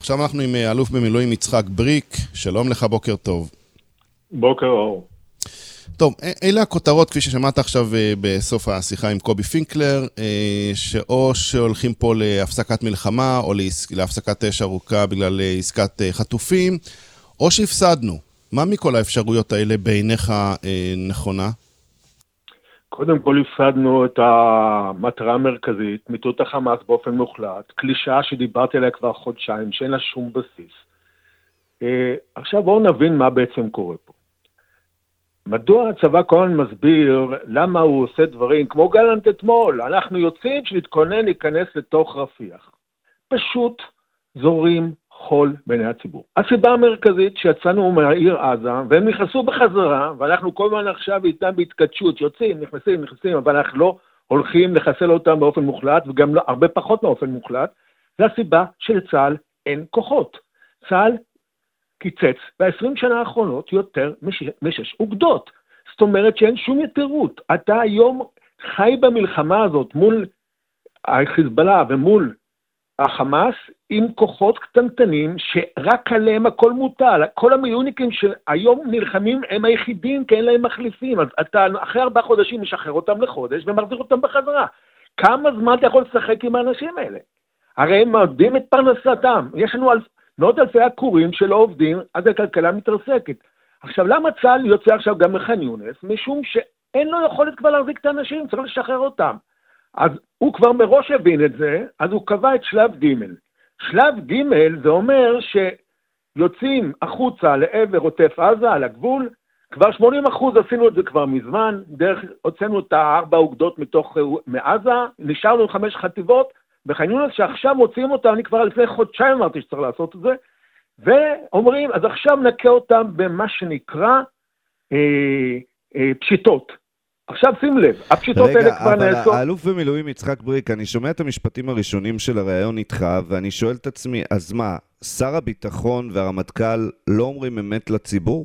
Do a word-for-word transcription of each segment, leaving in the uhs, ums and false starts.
עכשיו אנחנו עם אלוף במילואים יצחק בריק, שלום לך, בוקר טוב. בוקר אור. טוב, אלה הכותרות כפי ששמעת עכשיו בסוף השיחה עם קובי פינקלר, שאו שהולכים פה להפסקת מלחמה או להפסקת אש ארוכה בגלל עסקת חטופים, או שהפסדנו. מה מכל האפשרויות האלה בעיניך נכונה? קודם כל הפסדנו את המטרה המרכזית, מיטוט החמאס באופן מוחלט, קלישה שדיברתי עליה כבר חודשיים, שאין לה שום בסיס. עכשיו בואו נבין מה בעצם קורה פה. מדוע הצבא כל הזמן מסביר למה הוא עושה דברים, כמו גלנט אתמול, אנחנו יוצאים שנתכונן להיכנס לתוך רפיח. פשוט זורים חול בעיני הציבור. הסיבה המרכזית שיצאנו מהעיר עזה, והם נכנסו בחזרה, ואנחנו כל הזמן עכשיו איתם בהתקדשות, יוצאים, נכנסים, נכנסים, אבל אנחנו לא הולכים לחסל אותם באופן מוחלט, וגם לא, הרבה פחות באופן מוחלט, זה הסיבה שלצה"ל אין כוחות. צה"ל קיצץ ב-עשרים שנה האחרונות יותר משש אוגדות. זאת אומרת שאין שום יתירות. אתה היום חי במלחמה הזאת מול החיזבאללה ומול החמאס עם כוחות קטנטנים שרק עליהם הכל מוטל. כל המילואימניקים שהיום נלחמים הם היחידים כי אין להם מחליפים. אז אתה אחרי ארבעה חודשים משחרר אותם לחודש ומחזיר אותם בחזרה. כמה זמן אתה יכול לשחק עם האנשים האלה? הרי הם מעובדים את פרנסתם. יש לנו אלף... מאות אלפי עקורים שלא עובדים, אז הכלכלה מתרסקת. עכשיו, למה צה"ל יוצא עכשיו גם מח'אן יונס? משום שאין לו יכולת כבר להחזיק את האנשים, צריך לשחרר אותם. אז הוא כבר מראש הבין את זה, אז הוא קבע את שלב ג'. שלב ג' זה אומר שיוצאים החוצה לעבר עוטף עזה, על הגבול, כבר שמונים אחוז עשינו את זה כבר מזמן, דרך, הוצאנו את הארבע אוגדות מתוך, מעזה, נשארנו עם חמש חטיבות, בח'אן יונס שעכשיו מוציאים אותם, אני כבר לפני חודשיים אמרתי שצריך לעשות את זה, ואומרים, אז עכשיו נקה אותם במה שנקרא אה, אה, פשיטות. עכשיו שים לב, הפשיטות האלה כבר נעשות... רגע, אבל האלוף במילואים יצחק בריק, אני שומע את המשפטים הראשונים של הראיון איתך, ואני שואל את עצמי, אז מה, שר הביטחון והרמטכ"ל לא אומרים אמת לציבור?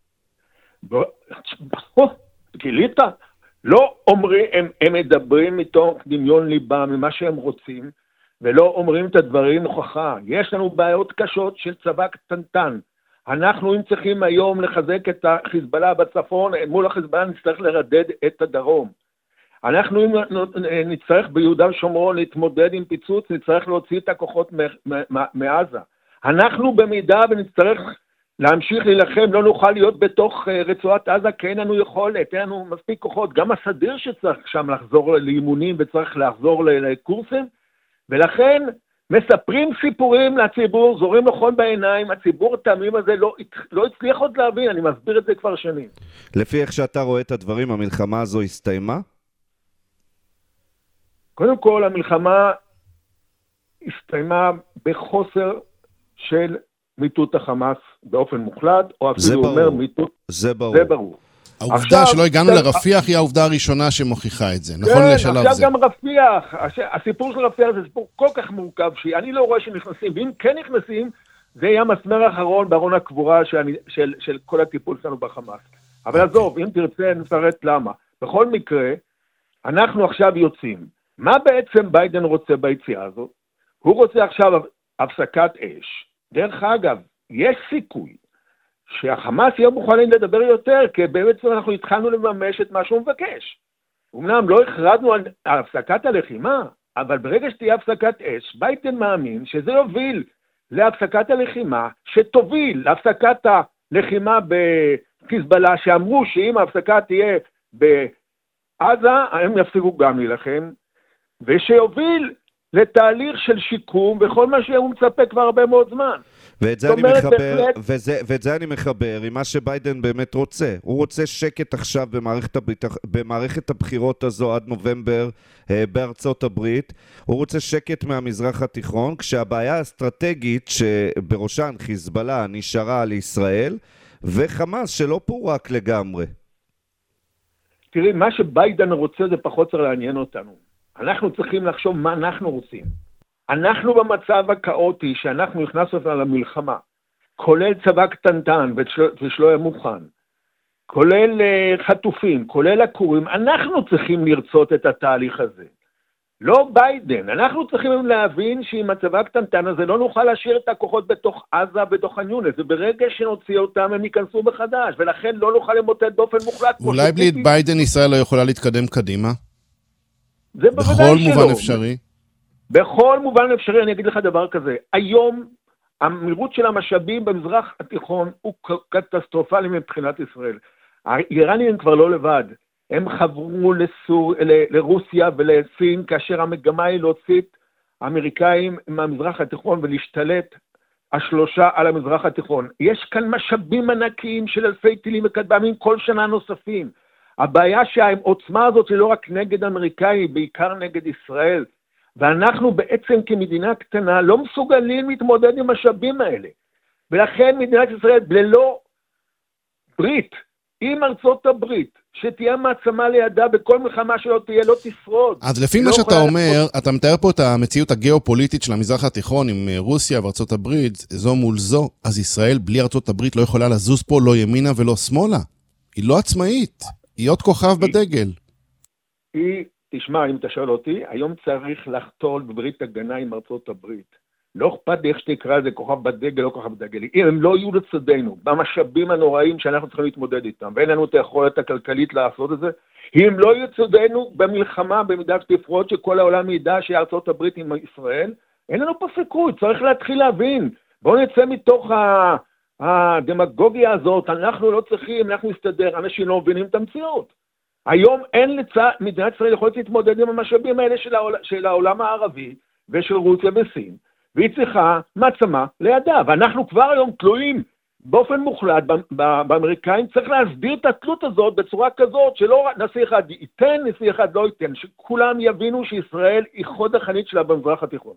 גילית? לא אומרים, הם, הם מדברים מתוך דמיון ליבה ממה שהם רוצים, ולא אומרים את הדברים נוכחה. יש לנו בעיות קשות של צבא קטנטן. אנחנו אם צריכים היום לחזק את החיזבאללה בצפון, מול החיזבאללה נצטרך לרדד את הדרום. אנחנו אם נצטרך ביהודה ושומרון להתמודד עם פיצוץ, נצטרך להוציא את הכוחות מעזה. אנחנו במידה ונצטרך להמשיך להילחם, לא נוכל להיות בתוך רצועת עזה, כי אין לנו יכולת, אין לנו מספיק כוחות, גם הסדיר שצריך שם לחזור לאימונים וצריך לחזור לקורסים, ולכן מספרים סיפורים לציבור, זורים נכון בעיניים, הציבור התמים הזה לא, לא הצליח עוד להבין, אני מסביר את זה כבר שנים. לפי איך שאתה רואה את הדברים, המלחמה הזו הסתיימה? קודם כל, המלחמה הסתיימה בחוסר של מיטוט החמאס באופן מוחלט, או אפילו אומר מיטוט... זה ברור. זה ברור. העובדה שלא הגענו לרפיח היא העובדה הראשונה שמוכיחה את זה, נכון לשלב זה. כן, עכשיו גם רפיח, הסיפור של רפיח זה סיפור כל כך מורכב, שאני לא רואה שנכנסים, ואם כן נכנסים, זה יהיה המסמר האחרון בארון הקבורה של כל הטיפול שלנו בחמאס. אבל עזוב, אם תרצה נפרט למה. בכל מקרה, אנחנו עכשיו יוצאים. מה בעצם ביידן רוצה ביציאה הזאת? הוא רוצה עכשיו הפסקת אש. דרך אגב, יש סיכוי שהחמאס יהיה מוכנים לדבר יותר, כי באמת אנחנו התחלנו לממש את מה שהוא מבקש. אמנם לא הכרזנו על הפסקת הלחימה, אבל ברגע שתהיה הפסקת אש, ביידן מאמין שזה יוביל להפסקת הלחימה, שתוביל להפסקת הלחימה בחיזבאללה, שאמרו שאם ההפסקה תהיה בעזה, הם יפסיקו גם להילחם, ושיוביל לתהליך של שיקום בכל מה שהוא מצפה כבר הרבה מאוד זמן. ואת זה אני מחבר, וזה, ואת זה אני מחבר עם מה שביידן באמת רוצה. הוא רוצה שקט עכשיו במערכת, הביטח, במערכת הבחירות הזו עד נובמבר אה, בארצות הברית. הוא רוצה שקט מהמזרח התיכון, כשהבעיה האסטרטגית שבראשן חיזבאללה נשארה על ישראל, וחמאס שלא פורק לגמרי. תראי, מה שביידן רוצה זה פחות צריך לעניין אותנו. אנחנו צריכים לחשוב מה אנחנו רוצים. אנחנו במצב הקאוטי שאנחנו נכנסנו למלחמה, כולל צבא קטנטן ושלא יהיה מוכן, כולל חטופים, כולל עקורים, אנחנו צריכים לרצות את התהליך הזה. לא ביידן. אנחנו צריכים להבין שעם מצבה קטנטן הזה לא נוכל להשאיר את הכוחות בתוך עזה, בתוך הניונס, וברגע שנוציא אותם הם ייכנסו מחדש, ולכן לא נוכל למוטט באופן מוחלט. אולי בלי את ביידן ישראל לא יכולה להתקדם קדימה? זה בכל מובן אפשרי? בכל מובן אפשרי, אני אגיד לך דבר כזה. היום המהירות של המשאבים במזרח התיכון הוא קטסטרופלי מבחינת ישראל. האיראנים כבר לא לבד. הם חברו לסור, ל, לרוסיה ולסין, כאשר המגמה היא להוציא האמריקאים מהמזרח התיכון ולהשתלט השלושה על המזרח התיכון. יש כאן משאבים ענקיים של אלפי טילים וכטב"מים כל שנה נוספים. הבעיה שהעוצמה הזאת היא לא רק נגד אמריקאי, בעיקר נגד ישראל. ואנחנו בעצם כמדינה קטנה לא מסוגלים להתמודד עם המשאבים האלה. ולכן מדינת ישראל ללא ברית, עם ארצות הברית, שתהיה מעצמה לידה בכל מלחמה שלא תהיה, לא תשרוד. אז לפי מה שאתה אומר, אתה מתאר פה את המציאות הגיאופוליטית של המזרח התיכון עם רוסיה וארצות הברית, זו מול זו, אז ישראל בלי ארצות הברית לא יכולה לזוז פה לא ימינה ולא שמאלה. היא לא עצמאית, היא עוד כוכב בדגל. היא, תשמע, אם אתה שואל אותי, היום צריך לחתול בברית הגנה עם ארצות הברית. לא אכפת לי איך שתקרא זה כוכב בדגל או כוכב בדגל. אם הם לא יהיו לצדנו, במשאבים הנוראים שאנחנו צריכים להתמודד איתם, ואין לנו את היכולת הכלכלית לעשות את זה, אם לא יהיו לצדנו במלחמה, במידה שתפרוט שכל העולם ידע שארצות הברית עם ישראל, אין לנו פה סיכוי, צריך להתחיל להבין. בואו נצא מתוך הדמגוגיה הזאת, אנחנו לא צריכים, אנחנו נסתדר, אנשים לא מבינים את המציאות. היום אין לצד, מדינת ישראל יכולת להתמודד עם המשאבים האלה של העולם, של העולם הערבי ושל רוסיה וסין, והיא צריכה מעצמה לידה, ואנחנו כבר היום תלויים באופן מוחלט באמריקאים. צריך להסביר את התלות הזאת בצורה כזאת, שלא נשיא אחד ייתן, נשיא אחד לא ייתן, שכולם יבינו שישראל היא חוד החנית שלה במזרח התיכון.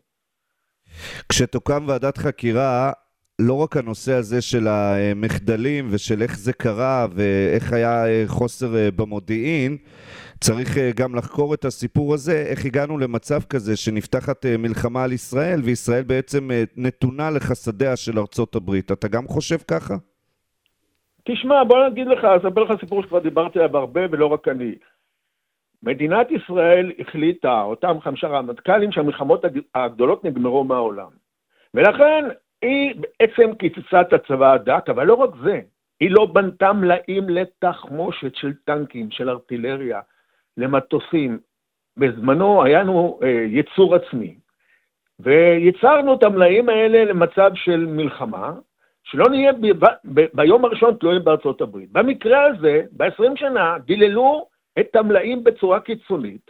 כשתוקם ועדת חקירה, לא רק הנושא הזה של המחדלים ושל איך זה קרה ואיך היה חוסר במודיעין, צריך גם לחקור את הסיפור הזה, איך הגענו למצב כזה שנפתחת מלחמה על ישראל, וישראל בעצם נתונה לחסדיה של ארצות הברית. אתה גם חושב ככה? תשמע, בוא נגיד לך, אספר לך סיפור שכבר דיברתי עליו הרבה ולא רק אני. מדינת ישראל החליטה, אותם חמישה רמטכ"לים, שהמלחמות הגדולות נגמרו מהעולם. ולכן היא בעצם קיצצה את הצבא הדק, אבל לא רק זה, היא לא בנתה מלאים לתחמושת של טנקים, של ארטילריה, למטוסים. בזמנו היה לנו אה, יצור עצמי, ויצרנו את המלאים האלה למצב של מלחמה, שלא נהיה ב- ב- ביום הראשון תלויים בארצות הברית. במקרה הזה, ב-עשרים שנה, דיללו את המלאים בצורה קיצונית,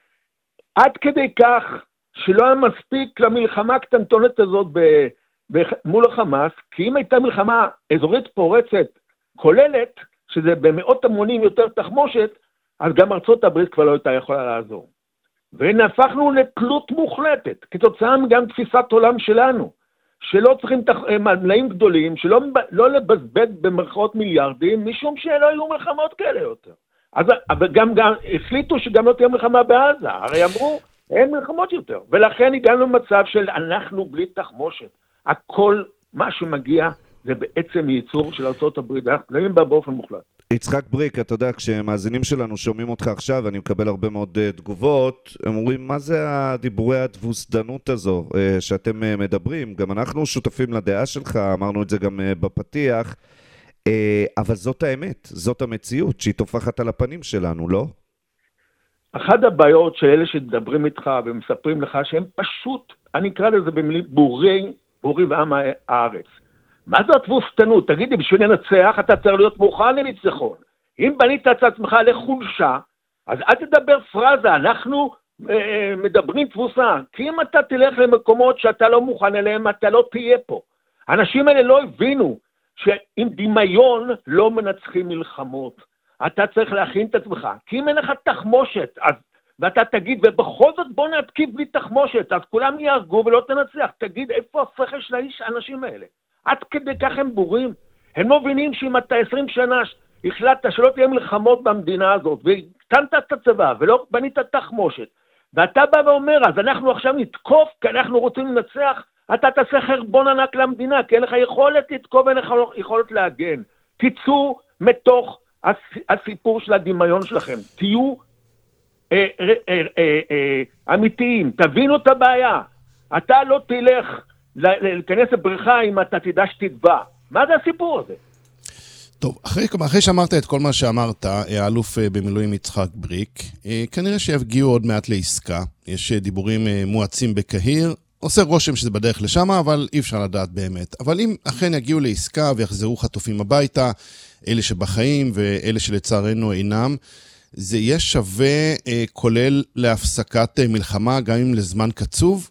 עד כדי כך שלא היה מספיק למלחמה הקטנטונת הזאת ב- ב- מול החמאס, כי אם הייתה מלחמה אזורית פורצת כוללת, שזה במאות המונים יותר תחמושת, אז גם ארצות הברית כבר לא הייתה יכולה לעזור. ונהפכנו לתלות מוחלטת, כתוצאה גם תפיסת עולם שלנו, שלא צריכים תח... מלאים גדולים, שלא לא לבזבז במרכאות מיליארדים, משום שלא היו מלחמות כאלה יותר. אז גם, גם החליטו שגם לא תהיה מלחמה בעזה, הרי אמרו, אין מלחמות יותר. ולכן הגענו למצב של אנחנו בלי תחמושת. הכל מה שמגיע זה בעצם ייצור של ארצות הברית, אנחנו תלויים בה באופן מוחלט. יצחק בריק, אתה יודע, כשמאזינים שלנו שומעים אותך עכשיו, אני מקבל הרבה מאוד uh, תגובות, הם אומרים, מה זה הדיבורי התבוסדנות הזו uh, שאתם uh, מדברים? גם אנחנו שותפים לדעה שלך, אמרנו את זה גם uh, בפתיח, uh, אבל זאת האמת, זאת המציאות שהיא תופחת על הפנים שלנו, לא? אחת הבעיות של אלה שדברים איתך ומספרים לך, שהם פשוט, אני אקרא לזה במילים, בורי, בורי ועם הארץ. מה זה התבוסתנות? תגידי, בשביל לנצח אתה צריך להיות מוכן לניצחון. אם בנית את עצמך לחולשה, אז אל תדבר פרזה, אנחנו אה, מדברים תבוסה. כי אם אתה תלך למקומות שאתה לא מוכן אליהם, אתה לא תהיה פה. האנשים האלה לא הבינו שעם דמיון לא מנצחים מלחמות. אתה צריך להכין את עצמך. כי אם אין לך תחמושת, אז, ואתה תגיד, ובכל זאת בוא נתקיף בלי תחמושת, אז כולם יהרגו ולא תנצח. תגיד, איפה השכל של האיש, האנשים האלה? עד כדי כך הם בורים. הם לא מבינים שאם אתה עשרים שנה החלטת שלא תהיה מלחמות במדינה הזאת, והקטנת את הצבא ולא בנית תחמושת, ואתה בא ואומר, אז אנחנו עכשיו נתקוף כי אנחנו רוצים לנצח, אתה תעשה חרבון ענק למדינה, כי אין לך יכולת לתקוף ואין לך יכולת להגן. תצאו מתוך הסיפור של הדמיון שלכם. תהיו אה, אה, אה, אה, אה, אמיתיים, תבינו את הבעיה. אתה לא תלך להיכנס לבריכה אם אתה תדע שתטבע. מה זה הסיפור הזה? טוב, אחרי, אחרי שאמרת את כל מה שאמרת, האלוף במילואים יצחק בריק, כנראה שיגיעו עוד מעט לעסקה. יש דיבורים מואצים בקהיר, עושה רושם שזה בדרך לשם, אבל אי אפשר לדעת באמת. אבל אם אכן יגיעו לעסקה ויחזרו חטופים הביתה, אלה שבחיים ואלה שלצערנו אינם, זה יהיה שווה כולל להפסקת מלחמה, גם אם לזמן קצוב?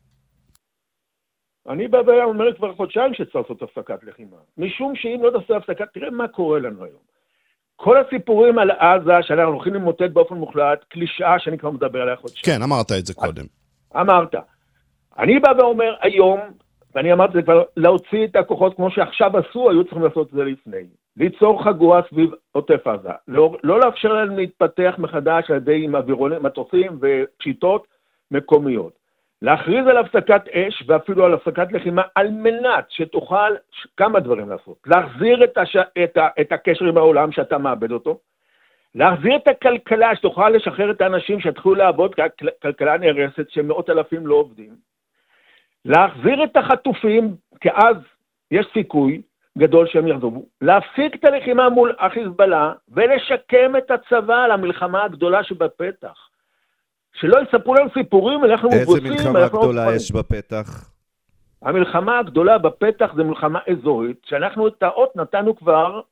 אני בבעיה אומר כבר חודשיים שצריך לעשות הפסקת לחימה. משום שאם לא תעשה הפסקת, תראה מה קורה לנו היום. כל הסיפורים על עזה, שאנחנו הולכים למוטט באופן מוחלט, קלישאה שאני כבר מדבר עליה חודשיים. כן, אמרת את זה קודם. אמרת. אני בא ואומר היום, ואני אמרתי זה כבר, להוציא את הכוחות כמו שעכשיו עשו, היו צריכים לעשות את זה לפני. ליצור חגורה סביב עוטף עזה. לא, לא לאפשר להם להתפתח מחדש על ידי אווירונים, מטוסים ופשיטות מקומיות. להכריז על הפסקת אש ואפילו על הפסקת לחימה על מנת שתוכל כמה דברים לעשות. להחזיר את, הש... את, ה... את הקשר עם העולם שאתה מאבד אותו. להחזיר את הכלכלה שתוכל לשחרר את האנשים שהתחילו לעבוד ככלכלה נהרסת שמאות אלפים לא עובדים. להחזיר את החטופים כי אז יש סיכוי גדול שהם יחזרו. להפסיק את הלחימה מול החיזבאללה ולשקם את הצבא על המלחמה הגדולה שבפתח. שלא יספרו לנו סיפורים, אנחנו מבוסים. איזה מלחמה גדולה יש בפתח? המלחמה הגדולה בפתח זה מלחמה אזורית, שאנחנו את האות נתנו כבר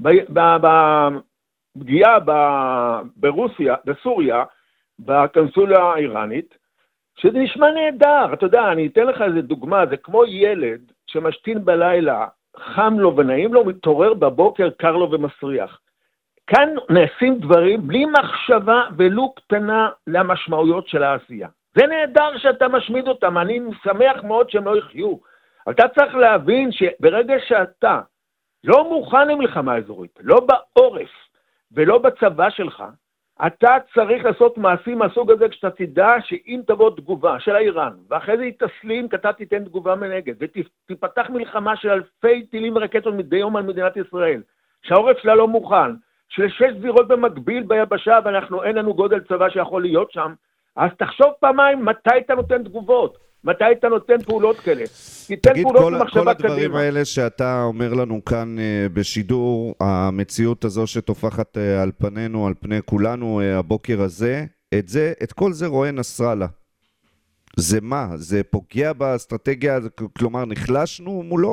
בפגיעה ברוסיה, בסוריה, בקונסוליה האיראנית, שזה נשמע נהדר. אתה יודע, אני אתן לך איזה דוגמה, זה כמו ילד שמשתין בלילה, חם לו ונעים לו, מתעורר בבוקר, קר לו ומסריח. כאן נעשים דברים בלי מחשבה ולו קטנה למשמעויות של העשייה. זה נהדר שאתה משמיד אותם, אני שמח מאוד שהם לא יחיו. אתה צריך להבין שברגע שאתה לא מוכן למלחמה אזורית, לא בעורף ולא בצבא שלך, אתה צריך לעשות מעשים מהסוג הזה כשאתה תדע שאם תבוא תגובה של האיראן, ואחרי זה היא תסלים, אתה תיתן תגובה מנגד, ותפתח מלחמה של אלפי טילים ורקטות מדי יום על מדינת ישראל, שהעורף שלה לא מוכן, של שש זירות במקביל ביבשה, ואנחנו אין לנו גודל צבא שיכול להיות שם, אז תחשוב פעמיים מתי אתה נותן תגובות, מתי אתה נותן פעולות כאלה. תגיד, כל, כל הדברים קדימה. האלה שאתה אומר לנו כאן uh, בשידור, המציאות הזו שתופחת uh, על פנינו, על פני כולנו uh, הבוקר הזה, את זה, את כל זה רואה נסראללה. זה מה? זה פוגע באסטרטגיה, כלומר נחלשנו מולו?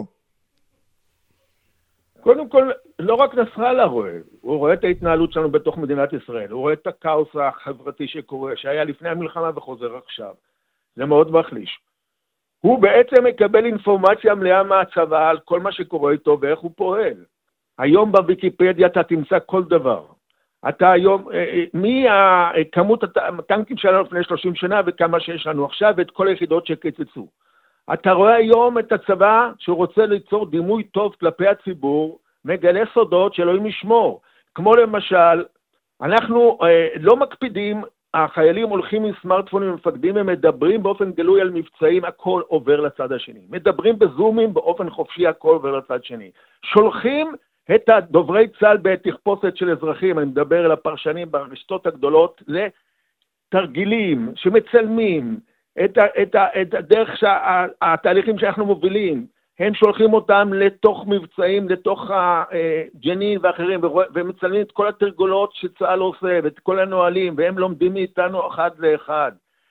קודם כל, לא רק נסראללה רואה, הוא רואה את ההתנהלות שלנו בתוך מדינת ישראל, הוא רואה את הכאוס החברתי שקורה, שהיה לפני המלחמה וחוזר עכשיו. זה מאוד מחליש. הוא בעצם מקבל אינפורמציה מלאה מהצבא על כל מה שקורה איתו ואיך הוא פועל. היום בוויקיפדיה אתה תמצא כל דבר. אתה היום, מי כמות הטנקים שלנו לפני שלושים שנה וכמה שיש לנו עכשיו ואת כל היחידות שקצצו. אתה רואה היום את הצבא שהוא רוצה ליצור דימוי טוב כלפי הציבור, מגלה סודות שאלוהים ישמור. כמו למשל, אנחנו אה, לא מקפידים, החיילים הולכים עם סמארטפונים ומפקדים ומדברים באופן גלוי על מבצעים, הכל עובר לצד השני. מדברים בזומים באופן חופשי, הכל עובר לצד שני. שולחים את הדוברי צה"ל בתחפושת של אזרחים, אני מדבר על הפרשנים ברשתות הגדולות, לתרגילים שמצלמים, את, ה, את, ה, את הדרך, שה, התהליכים שאנחנו מובילים, הם שולחים אותם לתוך מבצעים, לתוך הג'נין ואחרים, ומצלמים את כל התרגולות שצה"ל עושה, ואת כל הנועלים, והם לומדים מאיתנו אחד לאחד.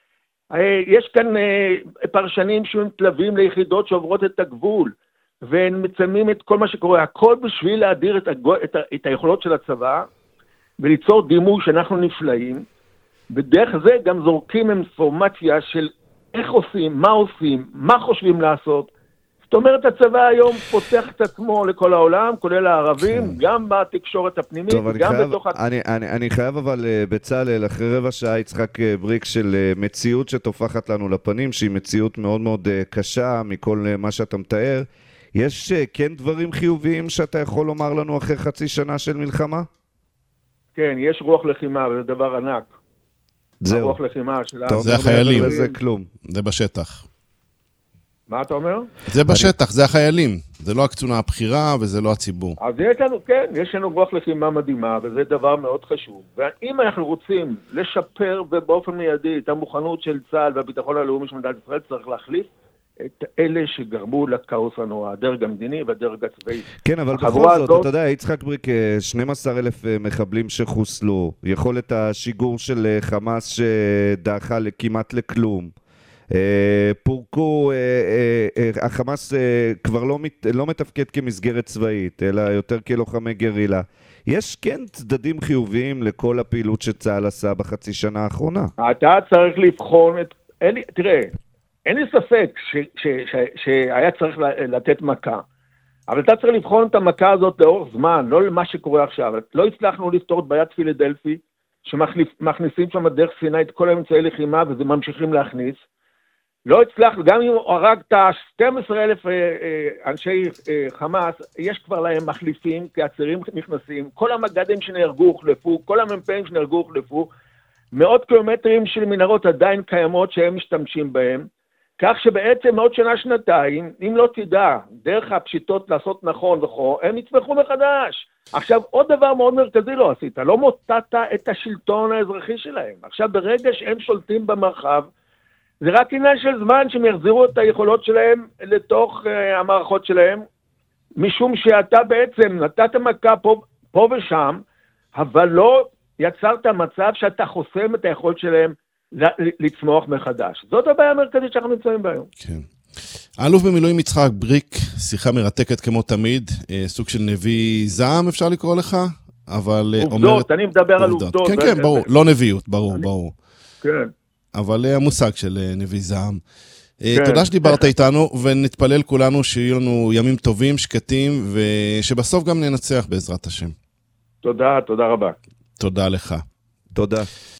יש כאן פרשנים שמתלווים ליחידות שעוברות את הגבול, והם מצלמים את כל מה שקורה, הכל בשביל להדיר את, הגו, את, ה, את היכולות של הצבא, וליצור דימוי שאנחנו נפלאים, בדרך זה גם זורקים אינפורמציה של איך עושים, מה עושים, מה חושבים לעשות. זאת אומרת, הצבא היום פותח את עצמו לכל העולם, כולל הערבים, כן. גם בתקשורת הפנימית, טוב, גם חייב, בתוך... אני, אני, אני חייב אבל בצלאל, אחרי רבע שעה יצחק בריק של מציאות שתופחת לנו לפנים, שהיא מציאות מאוד מאוד קשה מכל מה שאתה מתאר. יש כן דברים חיוביים שאתה יכול לומר לנו אחרי חצי שנה של מלחמה? כן, יש רוח לחימה, וזה דבר ענק. זהו. הרוח לחימה של... טוב, זה החיילים. זה כלום. זה בשטח. מה אתה אומר? זה בשטח, זה החיילים. זה לא הקצונה הבחירה וזה לא הציבור. אז יש לנו, כן, יש לנו רוח לחימה מדהימה, וזה דבר מאוד חשוב. ואם אנחנו רוצים לשפר ובאופן מיידי את המוכנות של צה"ל והביטחון הלאומי של מדינת ישראל, צריך להחליף את אלה שגרמו לכאוס הנורא, הדרג המדיני והדרג הצבאי. כן, אבל בכל זאת, אתה יודע, יצחק בריק, שנים עשר אלף מחבלים שחוסלו, יכולת השיגור של חמאס שדעכה כמעט לכלום, פורקו, החמאס כבר לא מתפקד כמסגרת צבאית, אלא יותר כלוחמי גרילה. יש כן צדדים חיוביים לכל הפעילות שצה"ל עשה בחצי שנה האחרונה. אתה צריך לבחון את... תראה, אין לי ספק ש, ש, ש, שהיה צריך לתת מכה, אבל אתה צריך לבחון את המכה הזאת לאורך זמן, לא למה שקורה עכשיו. לא הצלחנו לפתור את בעיית פילדלפי, שמכניסים שם דרך סיני את כל האמצעי לחימה, וזה ממשיכים להכניס. לא הצלחנו, גם אם הרגת שנים עשר אלף אנשי חמאס, יש כבר להם מחליפים, כי הצירים נכנסים, כל המגדים שנהרגו הוחלפו, כל המ"פים שנהרגו הוחלפו, מאות קילומטרים של מנהרות עדיין קיימות שהם משתמשים בהם, כך שבעצם עוד שנה, שנתיים, אם לא תדע, דרך הפשיטות לעשות נכון וכו, הם יצמחו מחדש. עכשיו, עוד דבר מאוד מרכזי לא עשית, לא מוטטת את השלטון האזרחי שלהם. עכשיו, ברגע שהם שולטים במרחב, זה רק עניין של זמן שהם יחזירו את היכולות שלהם לתוך uh, המערכות שלהם, משום שאתה בעצם נתת מכה פה, פה ושם, אבל לא יצרת מצב שאתה חוסם את היכולת שלהם לצמוח מחדש. זאת הבעיה המרכזית שאנחנו נמצאים בה היום. כן. האלוף במילואים יצחק בריק, שיחה מרתקת כמו תמיד, סוג של נביא זעם אפשר לקרוא לך, אבל עובדות, אומרת... אני מדבר על עובדות. כן, כן, ברור, לא נביאות, ברור, ברור. כן. אבל המושג של נביא זעם. תודה שדיברת איתנו, ונתפלל כולנו שיהיו לנו ימים טובים, שקטים, ושבסוף גם ננצח בעזרת השם. תודה, תודה רבה. תודה לך. תודה.